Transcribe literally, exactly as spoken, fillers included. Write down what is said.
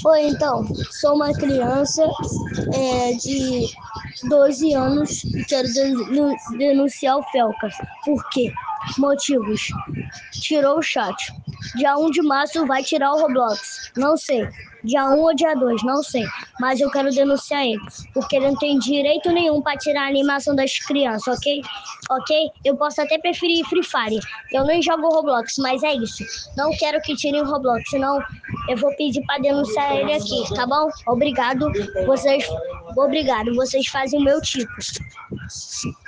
Oi, então, sou uma criança é, de doze anos e quero denu- denunciar o Felca. Por quê? Motivos. Tirou o chat. Dia um de março vai tirar o Roblox. Não sei. Dia um ou dia dois, não sei. Mas eu quero denunciar ele. Porque ele não tem direito nenhum para tirar a animação das crianças, ok? Ok? Eu posso até preferir Free Fire. Eu nem jogo Roblox, mas é isso. Não quero que tirem o Roblox, senão eu vou pedir para denunciar ele aqui, tá bom? Obrigado. Vocês, obrigado. Vocês fazem o meu tipo.